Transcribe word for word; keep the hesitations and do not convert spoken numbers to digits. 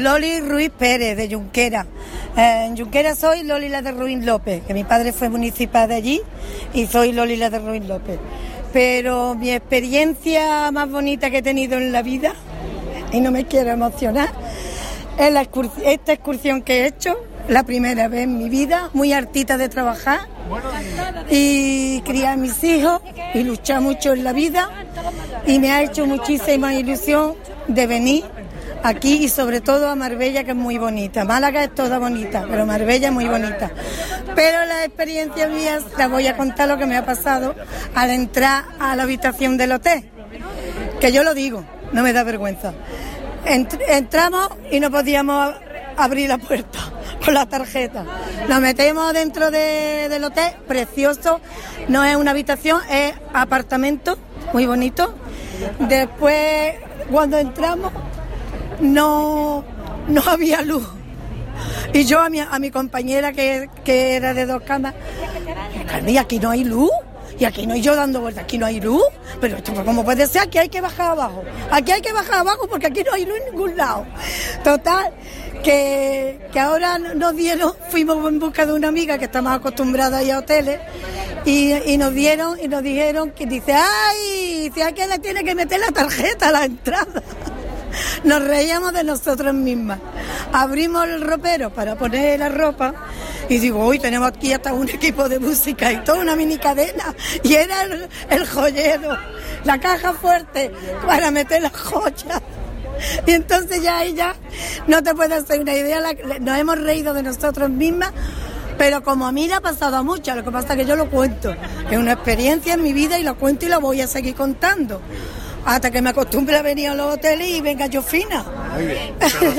Loli Ruiz Pérez, de Junquera. Eh, en Junquera soy Loli la de Ruiz López, que mi padre fue municipal de allí y soy Loli la de Ruiz López. Pero mi experiencia más bonita que he tenido en la vida, y no me quiero emocionar, es la excurs- esta excursión que he hecho, la primera vez en mi vida, muy hartita de trabajar y criar a mis hijos y luchar mucho en la vida, y me ha hecho muchísima ilusión de venir aquí y sobre todo a Marbella, que es muy bonita. Málaga es toda bonita, pero Marbella es muy bonita. Pero las experiencias mías las voy a contar lo que me ha pasado al entrar a la habitación del hotel, que yo lo digo, no me da vergüenza. Ent- entramos y no podíamos abrir la puerta con la tarjeta. Nos metemos dentro de, del hotel, precioso, no es una habitación, es apartamento, muy bonito. Después, cuando entramos, no, no había luz. Y yo a mi, a mi compañera, que, que era de dos camas, Carmen, aquí no hay luz. Y aquí no, y yo dando vueltas, aquí no hay luz. Pero esto, ¿cómo puede ser? Aquí hay que bajar abajo. Aquí hay que bajar abajo porque aquí no hay luz en ningún lado. Total, que, que ahora nos dieron, fuimos en busca de una amiga que está más acostumbrada a ir a hoteles, y, y nos dieron, y nos dijeron que dice, ¡ay! Si hay que le tiene que meter la tarjeta a la entrada. Nos reíamos de nosotros mismas. Abrimos el ropero para poner la ropa y digo, uy, tenemos aquí hasta un equipo de música y toda una mini cadena. Y era el, el joyero, la caja fuerte para meter las joyas. Y entonces ya ahí ya no te puedes hacer una idea, la, nos hemos reído de nosotros mismas, pero como a mí le ha pasado a muchas, lo que pasa es que yo lo cuento. Es una experiencia en mi vida y lo cuento y lo voy a seguir contando. Hasta que me acostumbre a venir a los hoteles y venga yo fina. Muy bien.